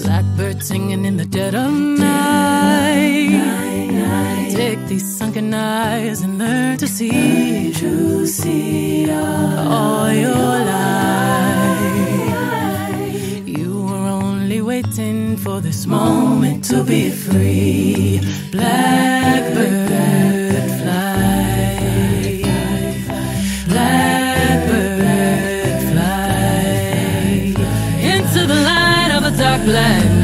Blackbird singing in the dead of night. Take these sunken eyes and learn to see all your life. You were only waiting for this moment to be free. Blackbird fly, blackbird fly into the light of a dark black